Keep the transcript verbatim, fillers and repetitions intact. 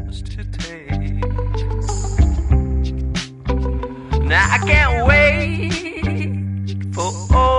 steps to take. Now I can't wait for